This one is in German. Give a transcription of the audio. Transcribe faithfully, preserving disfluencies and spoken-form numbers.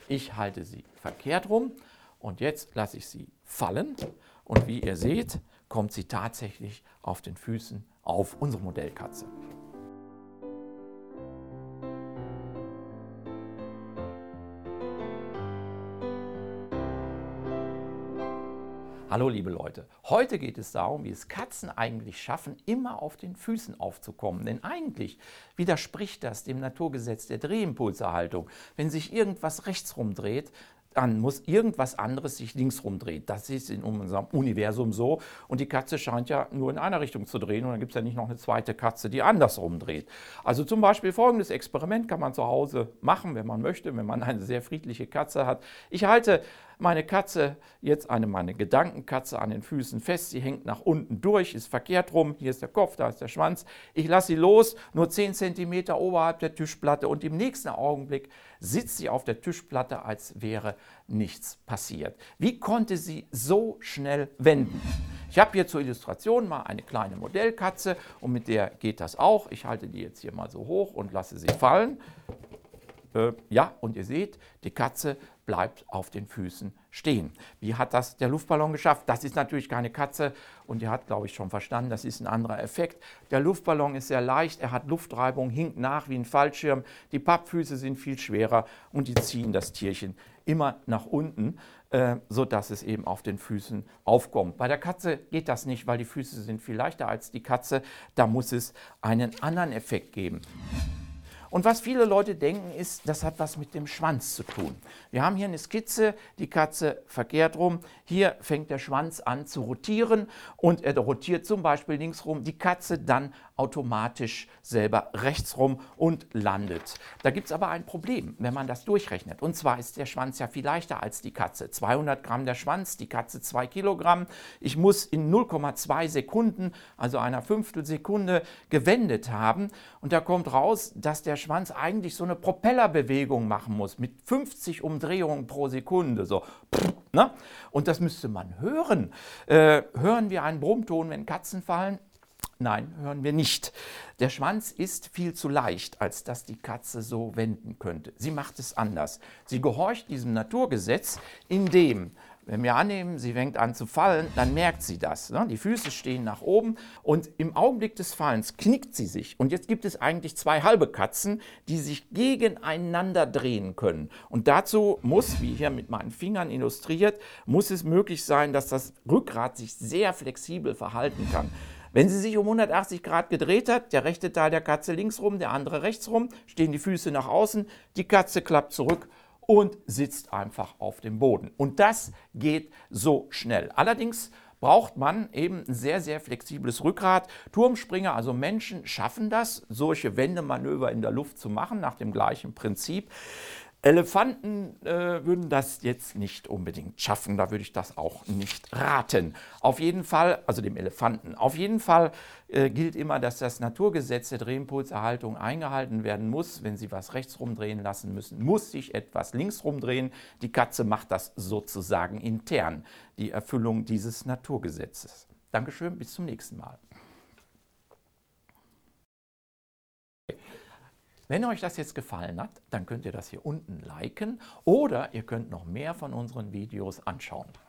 Ich halte sie verkehrt rum und jetzt lasse ich sie fallen und wie ihr seht, kommt sie tatsächlich auf den Füßen auf unsere Modellkatze. Hallo liebe Leute, heute geht es darum, wie es Katzen eigentlich schaffen, immer auf den Füßen aufzukommen. Denn eigentlich widerspricht das dem Naturgesetz der Drehimpulserhaltung. Wenn sich irgendwas rechts rumdreht, dann muss irgendwas anderes sich links rumdrehen. Das ist in unserem Universum so und die Katze scheint ja nur in einer Richtung zu drehen und dann gibt es ja nicht noch eine zweite Katze, die andersrum dreht. Also zum Beispiel folgendes Experiment kann man zu Hause machen, wenn man möchte, wenn man eine sehr friedliche Katze hat. Ich halte meine Katze, jetzt eine meine Gedankenkatze, an den Füßen fest. Sie hängt nach unten durch, ist verkehrt rum. Hier ist der Kopf, da ist der Schwanz. Ich lasse sie los, nur zehn Zentimeter oberhalb der Tischplatte und im nächsten Augenblick sitzt sie auf der Tischplatte, als wäre nichts passiert. Wie konnte sie so schnell wenden? Ich habe hier zur Illustration mal eine kleine Modellkatze und mit der geht das auch. Ich halte die jetzt hier mal so hoch und lasse sie fallen. Äh, ja, und ihr seht, die Katze bleibt auf den Füßen stehen. Wie hat das der Luftballon geschafft? Das ist natürlich keine Katze und ihr habt, glaube ich, schon verstanden, das ist ein anderer Effekt. Der Luftballon ist sehr leicht, er hat Luftreibung, hinkt nach wie ein Fallschirm. Die Pappfüße sind viel schwerer und die ziehen das Tierchen immer nach unten, äh, sodass es eben auf den Füßen aufkommt. Bei der Katze geht das nicht, weil die Füße sind viel leichter als die Katze. Da muss es einen anderen Effekt geben. Und was viele Leute denken ist, das hat was mit dem Schwanz zu tun. Wir haben hier eine Skizze, die Katze verkehrt rum. Hier fängt der Schwanz an zu rotieren und er rotiert zum Beispiel links rum, die Katze dann automatisch selber rechts rum und landet. Da gibt es aber ein Problem, wenn man das durchrechnet. Und zwar ist der Schwanz ja viel leichter als die Katze. zweihundert Gramm der Schwanz, die Katze zwei Kilogramm. Ich muss in null Komma zwei Sekunden, also einer Fünftelsekunde, gewendet haben. Und da kommt raus, dass der Schwanz eigentlich so eine Propellerbewegung machen muss mit fünfzig Umdrehungen pro Sekunde. So. Ne? Und das müsste man hören. Äh, hören wir einen Brummton, wenn Katzen fallen? Nein, hören wir nicht. Der Schwanz ist viel zu leicht, als dass die Katze so wenden könnte. Sie macht es anders. Sie gehorcht diesem Naturgesetz, indem, wenn wir annehmen, sie fängt an zu fallen, dann merkt sie das. Ne? Die Füße stehen nach oben und im Augenblick des Fallens knickt sie sich. Und jetzt gibt es eigentlich zwei halbe Katzen, die sich gegeneinander drehen können. Und dazu muss, wie hier mit meinen Fingern illustriert, muss es möglich sein, dass das Rückgrat sich sehr flexibel verhalten kann. Wenn sie sich um hundertachtzig Grad gedreht hat, der rechte Teil der Katze links rum, der andere rechts rum, stehen die Füße nach außen, die Katze klappt zurück und sitzt einfach auf dem Boden. Und das geht so schnell. Allerdings braucht man eben ein sehr, sehr flexibles Rückgrat. Turmspringer, also Menschen, schaffen das, solche Wendemanöver in der Luft zu machen, nach dem gleichen Prinzip. Elefanten äh, würden das jetzt nicht unbedingt schaffen, da würde ich das auch nicht raten. Auf jeden Fall, also dem Elefanten, auf jeden Fall äh, gilt immer, dass das Naturgesetz der Drehimpulserhaltung eingehalten werden muss. Wenn Sie was rechts rumdrehen lassen müssen, muss sich etwas links rumdrehen. Die Katze macht das sozusagen intern, die Erfüllung dieses Naturgesetzes. Dankeschön, bis zum nächsten Mal. Wenn euch das jetzt gefallen hat, dann könnt ihr das hier unten liken oder ihr könnt noch mehr von unseren Videos anschauen.